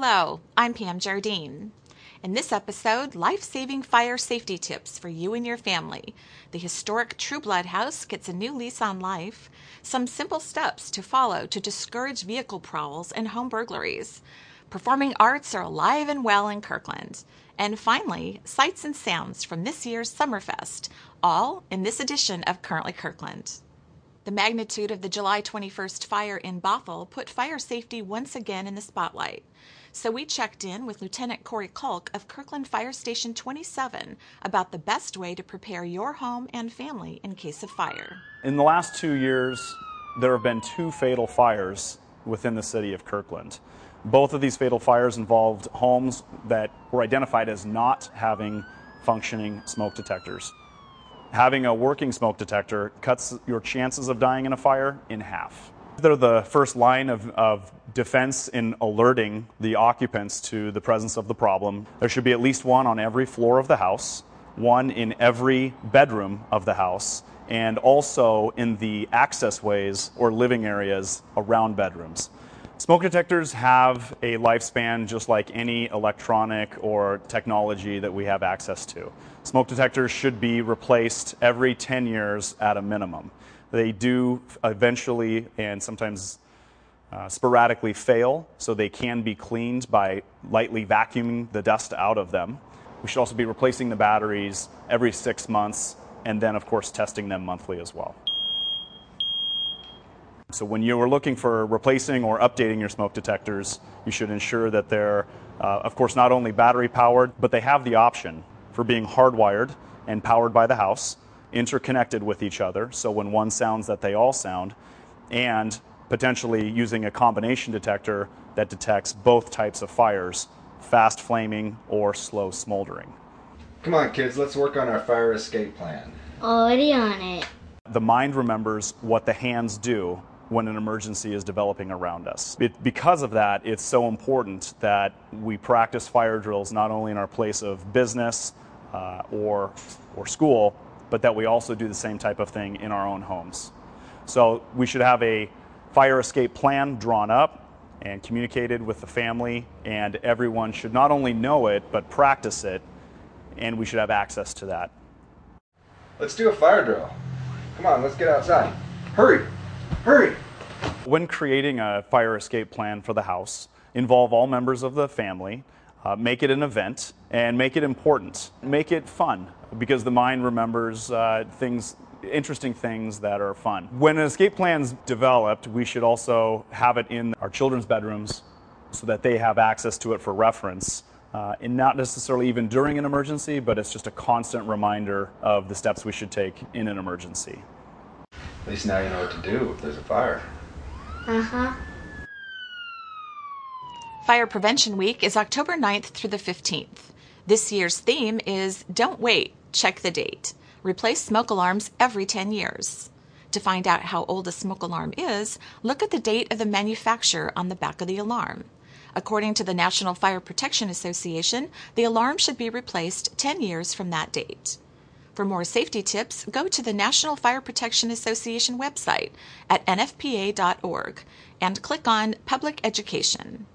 Hello, I'm Pam Jardine. In this episode, life-saving fire safety tips for you and your family. The historic True Blood House gets a new lease on life. Some simple steps to follow to discourage vehicle prowls and home burglaries. Performing arts are alive and well in Kirkland. And finally, sights and sounds from this year's Summerfest, all in this edition of Currently Kirkland. The magnitude of the July 21st fire in Bothell put fire safety once again in the spotlight. So we checked in with Lieutenant Corey Kulk of Kirkland Fire Station 27 about the best way to prepare your home and family in case of fire. In the last 2 years, there have been 2 fatal fires within the city of Kirkland. Both of these fatal fires involved homes that were identified as not having functioning smoke detectors. Having a working smoke detector cuts your chances of dying in a fire in half. They're the first line of defense in alerting the occupants to the presence of the problem. There should be at least one on every floor of the house, one in every bedroom of the house, and also in the access ways or living areas around bedrooms. Smoke detectors have a lifespan just like any electronic or technology that we have access to. Smoke detectors should be replaced every 10 years at a minimum. They do eventually and sometimes sporadically fail, so they can be cleaned by lightly vacuuming the dust out of them. We should also be replacing the batteries every 6 months and then, of course, testing them monthly as well. So when you are looking for replacing or updating your smoke detectors, you should ensure that they're, of course, not only battery powered, but they have the option for being hardwired and powered by the house, interconnected with each other, so when one sounds that they all sound, and potentially using a combination detector that detects both types of fires, fast flaming or slow smoldering. Come on, kids, let's work on our fire escape plan. Already on it. The mind remembers what the hands do when an emergency is developing around us. Because of that, it's so important that we practice fire drills not only in our place of business or school, but that we also do the same type of thing in our own homes. So we should have a fire escape plan drawn up and communicated with the family, and everyone should not only know it, but practice it, and we should have access to that. Let's do a fire drill. Come on, let's get outside. Hurry! Hurry! When creating a fire escape plan for the house, involve all members of the family, make it an event, and make it important. Make it fun, because the mind remembers interesting things that are fun. When an escape plan's developed, we should also have it in our children's bedrooms so that they have access to it for reference. And not necessarily even during an emergency, but it's just a constant reminder of the steps we should take in an emergency. At least now you know what to do if there's a fire. Fire Prevention Week is October 9th through the 15th. This year's theme is Don't Wait, Check the Date. Replace smoke alarms every 10 years. To find out how old a smoke alarm is, look at the date of the manufacture on the back of the alarm. According to the National Fire Protection Association, the alarm should be replaced 10 years from that date. For more safety tips, go to the National Fire Protection Association website at nfpa.org and click on Public Education.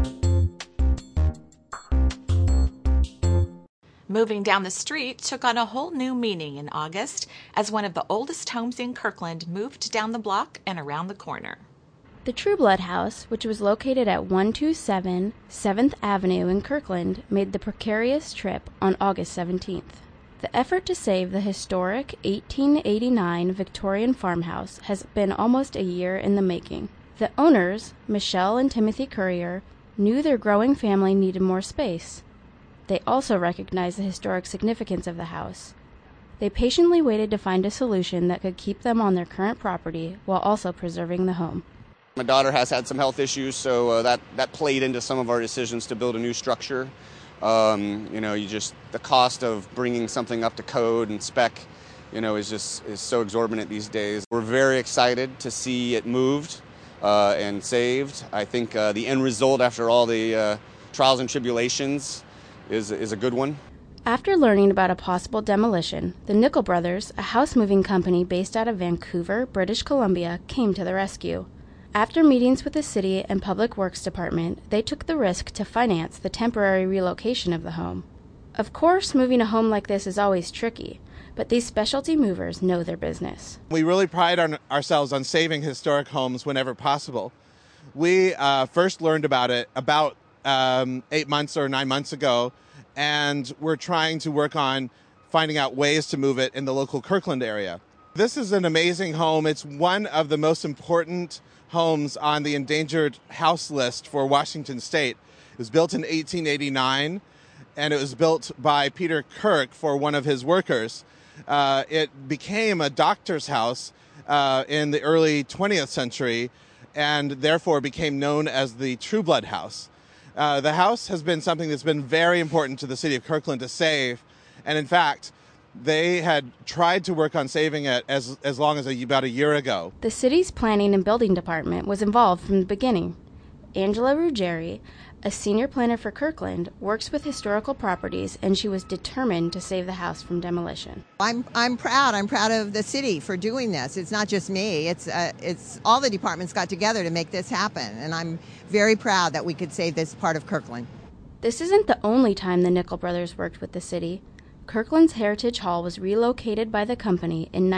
Moving down the street took on a whole new meaning in August as one of the oldest homes in Kirkland moved down the block and around the corner. The True Blood House, which was located at 127 7th Avenue in Kirkland, made the precarious trip on August 17th. The effort to save the historic 1889 Victorian farmhouse has been almost a year in the making. The owners, Michelle and Timothy Currier, knew their growing family needed more space. They also recognized the historic significance of the house. They patiently waited to find a solution that could keep them on their current property while also preserving the home. My daughter has had some health issues, so that played into some of our decisions to build a new structure. The cost of bringing something up to code and spec, is so exorbitant these days. We're very excited to see it moved and saved. I think the end result after all the trials and tribulations is a good one. After learning about a possible demolition, the Nickel Brothers, a house moving company based out of Vancouver, British Columbia, came to the rescue. After meetings with the city and Public Works Department, they took the risk to finance the temporary relocation of the home. Of course, moving a home like this is always tricky, but these specialty movers know their business. We really pride ourselves on saving historic homes whenever possible. We first learned about it about 8 months or 9 months ago, and we're trying to work on finding out ways to move it in the local Kirkland area. This is an amazing home. It's one of the most important homes on the endangered house list for Washington State. It was built in 1889, and it was built by Peter Kirk for one of his workers. It became a doctor's house in the early 20th century, and therefore became known as the True Blood House. The house has been something that's been very important to the city of Kirkland to save, and in fact, they had tried to work on saving it as long as about a year ago. The city's planning and building department was involved from the beginning. Angela Ruggieri, a senior planner for Kirkland, works with historical properties, and she was determined to save the house from demolition. I'm proud. I'm proud of the city for doing this. It's not just me. It's all the departments got together to make this happen, and I'm very proud that we could save this part of Kirkland. This isn't the only time the Nickel brothers worked with the city. Kirkland's Heritage Hall was relocated by the company in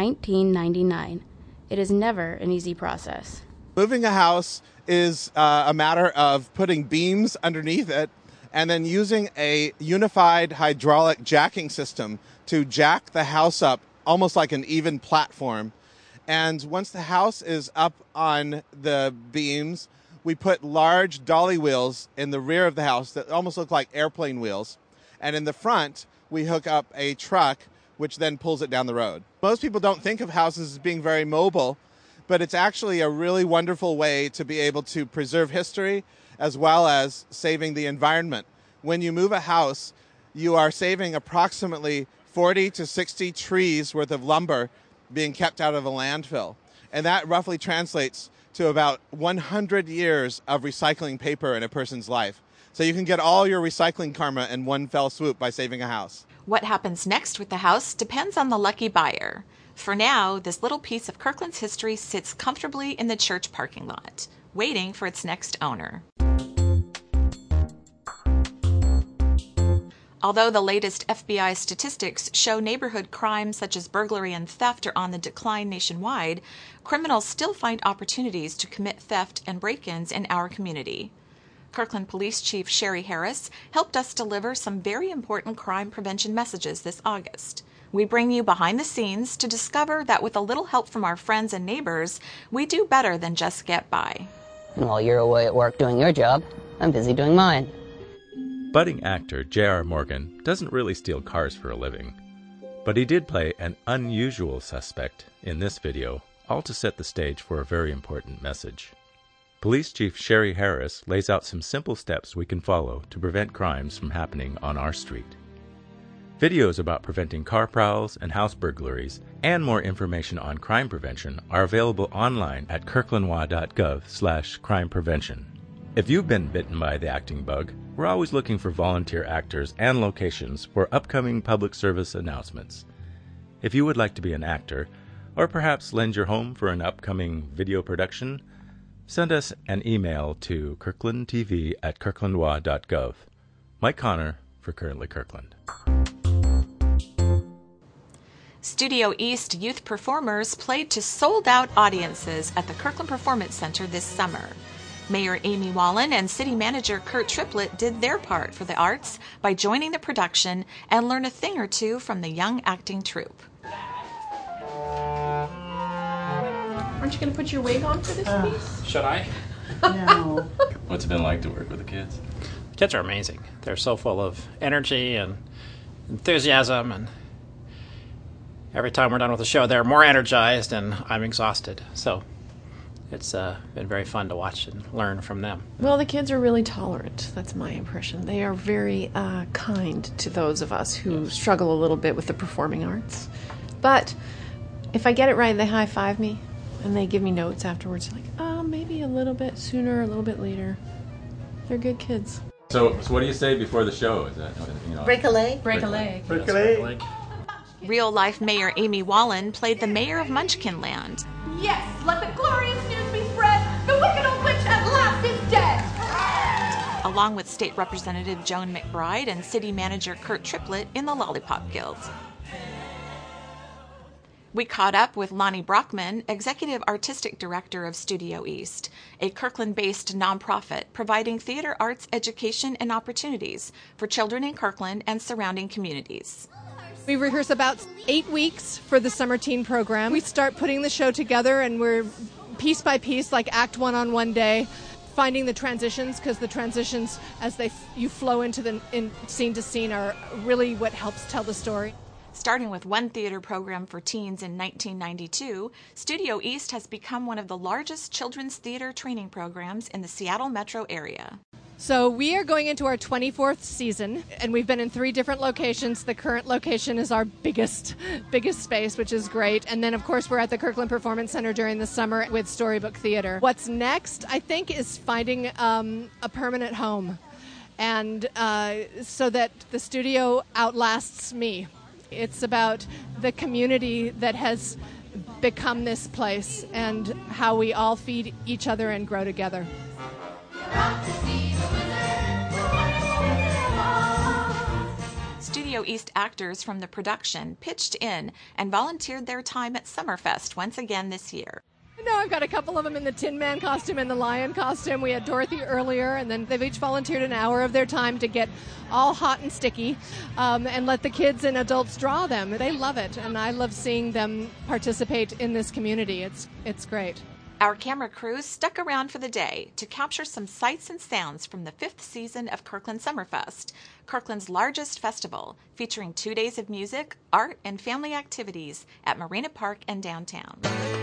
1999. It is never an easy process. Moving a house is a matter of putting beams underneath it and then using a unified hydraulic jacking system to jack the house up almost like an even platform. And once the house is up on the beams, we put large dolly wheels in the rear of the house that almost look like airplane wheels. And in the front, we hook up a truck, which then pulls it down the road. Most people don't think of houses as being very mobile, but it's actually a really wonderful way to be able to preserve history as well as saving the environment. When you move a house, you are saving approximately 40 to 60 trees worth of lumber being kept out of a landfill. And that roughly translates to about 100 years of recycling paper in a person's life. So you can get all your recycling karma in one fell swoop by saving a house. What happens next with the house depends on the lucky buyer. For now, this little piece of Kirkland's history sits comfortably in the church parking lot, waiting for its next owner. Although the latest FBI statistics show neighborhood crimes such as burglary and theft are on the decline nationwide, criminals still find opportunities to commit theft and break-ins in our community. Kirkland Police Chief Sherry Harris helped us deliver some very important crime prevention messages this August. We bring you behind the scenes to discover that with a little help from our friends and neighbors, we do better than just get by. And while you're away at work doing your job, I'm busy doing mine. Budding actor J.R. Morgan doesn't really steal cars for a living, but he did play an unusual suspect in this video, all to set the stage for a very important message. Police Chief Sherry Harris lays out some simple steps we can follow to prevent crimes from happening on our street. Videos about preventing car prowls and house burglaries and more information on crime prevention are available online at kirklandwa.gov/crime prevention. If you've been bitten by the acting bug, we're always looking for volunteer actors and locations for upcoming public service announcements. If you would like to be an actor, or perhaps lend your home for an upcoming video production, send us an email to kirklandtv@kirklandwa.gov. Mike Connor for Currently Kirkland. Studio East youth performers played to sold-out audiences at the Kirkland Performance Center this summer. Mayor Amy Wallen and City Manager Kurt Triplett did their part for the arts by joining the production and learn a thing or two from the young acting troupe. Aren't you going to put your wig on for this piece? Should I? No. What's it been like to work with the kids? The kids are amazing. They're so full of energy and enthusiasm, and every time we're done with the show, they're more energized, and I'm exhausted. So it's been very fun to watch and learn from them. Well, the kids are really tolerant. That's my impression. They are very kind to those of us who struggle a little bit with the performing arts. But if I get it right, they high-five me, and they give me notes afterwards, like, maybe a little bit sooner, a little bit later. They're good kids. So what do you say before the show? Is that, Break a leg? Break a leg. Break a leg. Real-life Mayor Amy Wallen played the mayor of Munchkinland. Yes, let the glorious news be spread. The wicked along with State Representative Joan McBride and City Manager Kurt Triplett in the Lollipop Guild. We caught up with Lonnie Brockman, Executive Artistic Director of Studio East, a Kirkland-based nonprofit providing theater arts education and opportunities for children in Kirkland and surrounding communities. We rehearse about 8 weeks for the summer teen program. We start putting the show together, and we're piece by piece, like act one on one day, finding the transitions, because the transitions as you flow into scene to scene are really what helps tell the story. Starting with one theater program for teens in 1992, Studio East has become one of the largest children's theater training programs in the Seattle metro area. So we are going into our 24th season, and we've been in 3 different locations. The current location is our biggest space, which is great. And then, of course, we're at the Kirkland Performance Center during the summer with Storybook Theater. What's next, I think, is finding a permanent home, and so that the studio outlasts me. It's about the community that has become this place and how we all feed each other and grow together. Studio East actors from the production pitched in and volunteered their time at Summerfest once again this year. No, I've got a couple of them in the Tin Man costume and the lion costume. We had Dorothy earlier, and then they've each volunteered an hour of their time to get all hot and sticky and let the kids and adults draw them. They love it, and I love seeing them participate in this community. It's great. Our camera crews stuck around for the day to capture some sights and sounds from the 5th season of Kirkland Summerfest, Kirkland's largest festival, featuring 2 days of music, art, and family activities at Marina Park and downtown.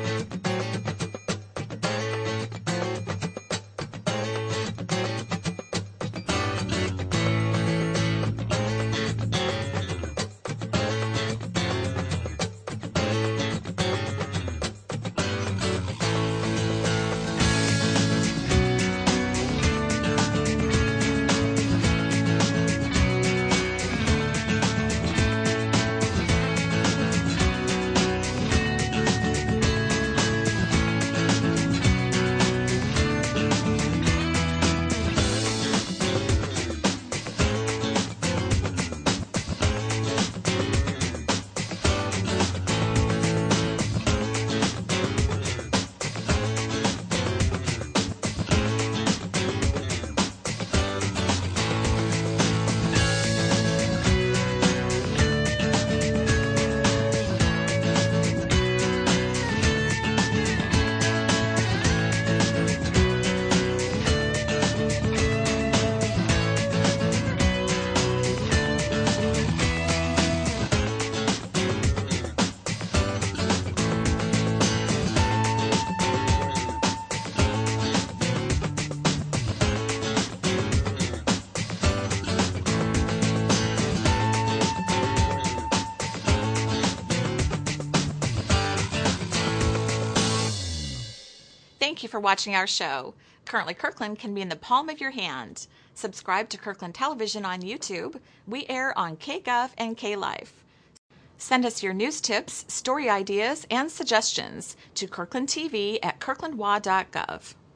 Thank you for watching our show. Currently Kirkland can be in the palm of your hand. Subscribe to Kirkland Television on YouTube. We air on KGov and KLife. Send us your news tips, story ideas, and suggestions to KirklandTV@kirklandwa.gov.